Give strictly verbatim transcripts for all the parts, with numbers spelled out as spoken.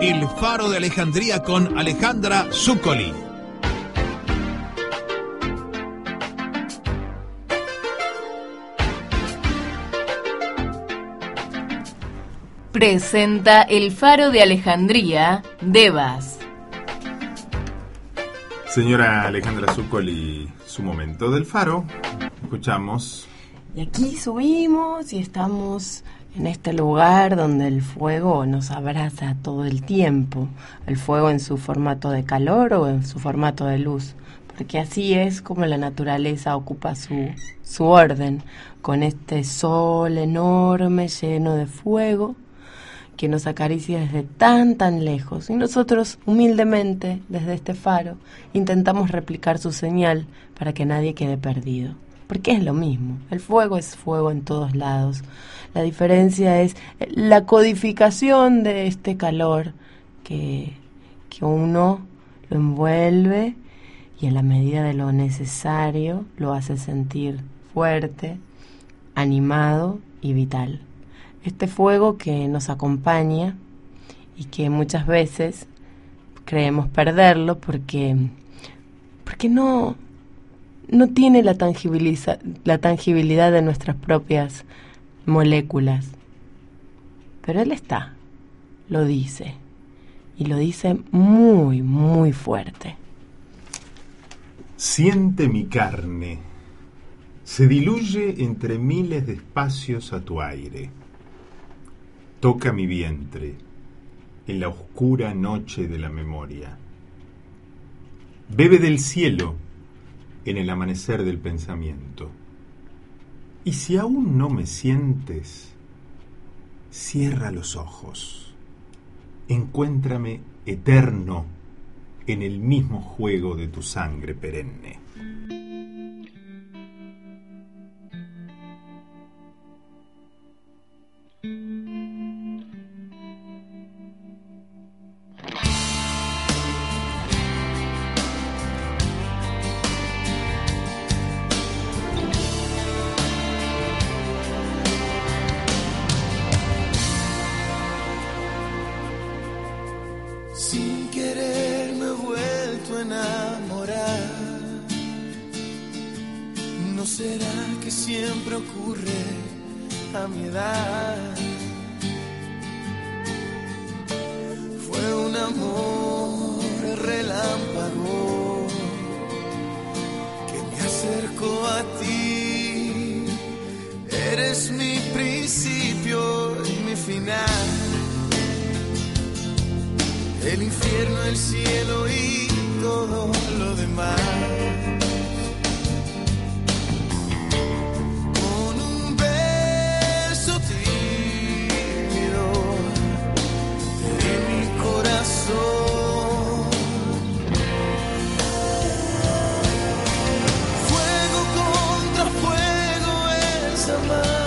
El Faro de Alejandría con Alejandra Zuccoli. Presenta El Faro de Alejandría, Devas. Señora Alejandra Zuccoli, su momento del Faro. Escuchamos. Y aquí subimos y estamos en este lugar donde el fuego nos abraza todo el tiempo. El fuego en su formato de calor o en su formato de luz. Porque así es como la naturaleza ocupa su, su orden. Con este sol enorme lleno de fuego que nos acaricia desde tan tan lejos, y nosotros humildemente desde este faro intentamos replicar su señal para que nadie quede perdido, porque es lo mismo, el fuego es fuego en todos lados. La diferencia es la codificación de este calor que, que uno lo envuelve y en la medida de lo necesario lo hace sentir fuerte, animado y vital. Este fuego que nos acompaña y que muchas veces creemos perderlo porque, porque no, no tiene la tangibiliza, la tangibilidad de nuestras propias moléculas. Pero él está, lo dice, y lo dice muy, muy fuerte. Siente mi carne, se diluye entre miles de espacios a tu aire. Toca mi vientre en la oscura noche de la memoria. Bebe del cielo en el amanecer del pensamiento. Y si aún no me sientes, cierra los ojos. Encuéntrame eterno en el mismo juego de tu sangre perenne. Sin querer me he vuelto a enamorar. ¿No será que siempre ocurre a mi edad? Fue un amor relámpago que me acercó a ti. Eres mi principio y mi final. El infierno, el cielo y todo lo demás. Con un beso tímido de mi corazón. Fuego contra fuego es amar.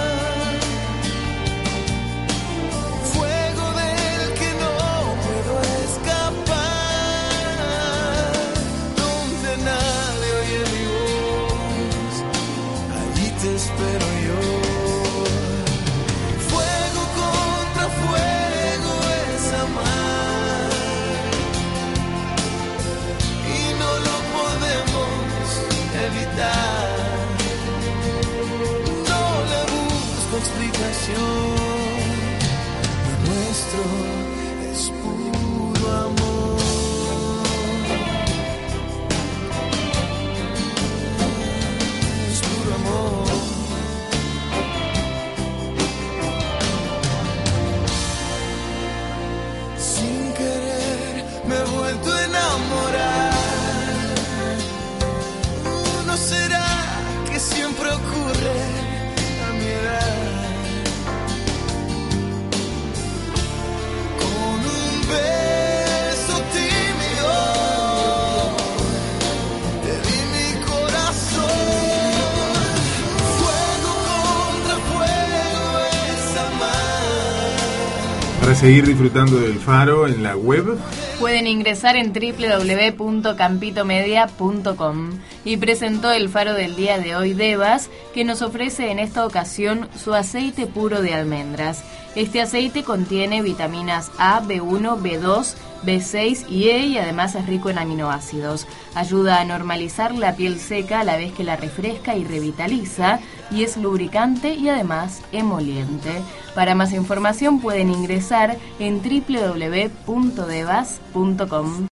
Espero yo. Fuego contra fuego es amar y no lo podemos evitar. No le busco explicación. Lo nuestro es puro amor. Es puro amor. Me he vuelto a enamorar. ¿No será que siempre ocurre a mi edad? Con un beso tímido te di mi corazón. Fuego contra fuego es amar. Para seguir disfrutando del Faro en la web, Pueden ingresar en doble u doble u doble u punto campito media punto com y presentó el faro del día de hoy Devas, que nos ofrece en esta ocasión su aceite puro de almendras. Este aceite contiene vitaminas A, B uno, B dos, B seis y E y además es rico en aminoácidos. Ayuda a normalizar la piel seca a la vez que la refresca y revitaliza, y es lubricante y además emoliente. Para más información pueden ingresar en doble u doble u doble u punto devas punto com.